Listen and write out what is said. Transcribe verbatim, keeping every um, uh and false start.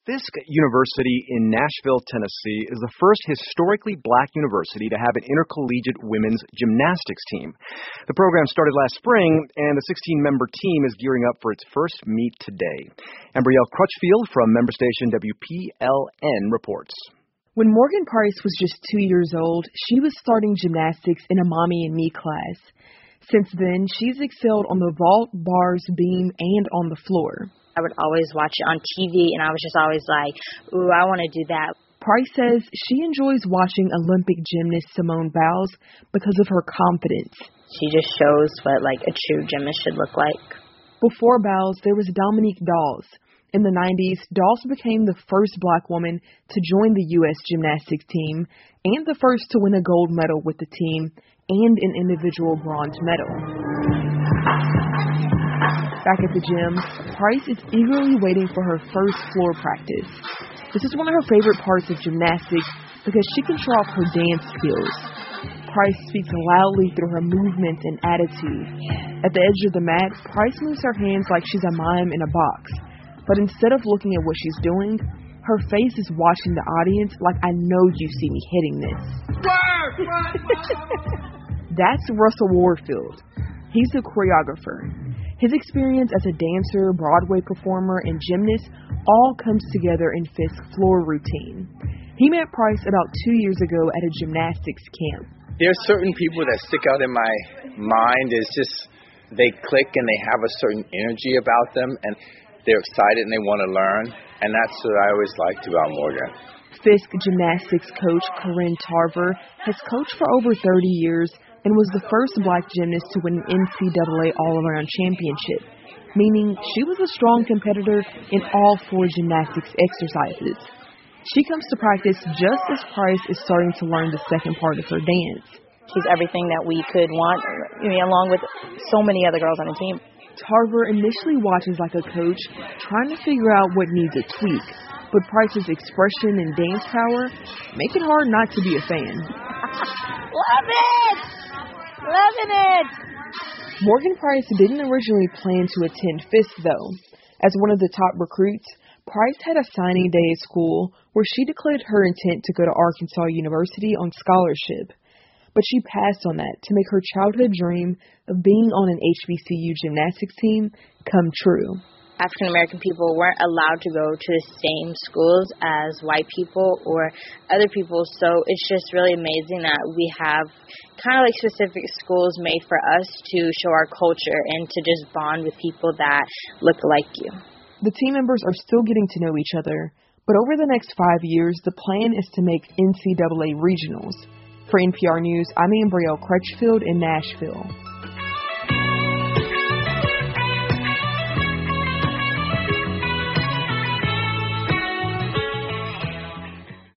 Fisk University in Nashville, Tennessee is the first historically black university to have an intercollegiate women's gymnastics team. The program started last spring, and the sixteen-member team is gearing up for its first meet today. Ambrielle Crutchfield from member station W P L N reports. When Morgan Price was just two years old, she was starting gymnastics in a Mommy and Me class. Since then, she's excelled on the vault, bars, beam, and on the floor. I would always watch it on T V, and I was just always like, ooh, I want to do that. Price says she enjoys watching Olympic gymnast Simone Biles because of her confidence. She just shows what, like, a true gymnast should look like. Before Biles, there was Dominique Dawes. In the nineties, Dawes became the first black woman to join the U S gymnastics team and the first to win a gold medal with the team and an individual bronze medal. Back at the gym, Price is eagerly waiting for her first floor practice. This is one of her favorite parts of gymnastics because she can show off her dance skills. Price speaks loudly through her movements and attitude. At the edge of the mat, Price moves her hands like she's a mime in a box. But instead of looking at what she's doing, her face is watching the audience like, I know you see me hitting this. That's Russell Warfield. He's the choreographer. His experience as a dancer, Broadway performer, and gymnast all comes together in Fisk's floor routine. He met Price about two years ago at a gymnastics camp. There are certain people that stick out in my mind. It's just they click and they have a certain energy about them, and they're excited and they want to learn, and that's what I always liked about Morgan. Fisk gymnastics coach Corinne Tarver has coached for over thirty years and was the first black gymnast to win an N C double A All-Around Championship, meaning she was a strong competitor in all four gymnastics exercises. She comes to practice just as Price is starting to learn the second part of her dance. She's everything that we could want, I mean, along with so many other girls on the team. Tarver initially watches like a coach, trying to figure out what needs a tweak, but Price's expression and dance power make it hard not to be a fan. Love it! Loving it! Morgan Price didn't originally plan to attend Fisk, though. As one of the top recruits, Price had a signing day at school where she declared her intent to go to Arkansas University on scholarship. But she passed on that to make her childhood dream of being on an H B C U gymnastics team come true. African American people weren't allowed to go to the same schools as white people or other people, so it's just really amazing that we have kind of like specific schools made for us to show our culture and to just bond with people that look like you. The team members are still getting to know each other, but over the next five years, the plan is to make N C double A regionals. For N P R News, I'm Ambrielle Crutchfield in Nashville.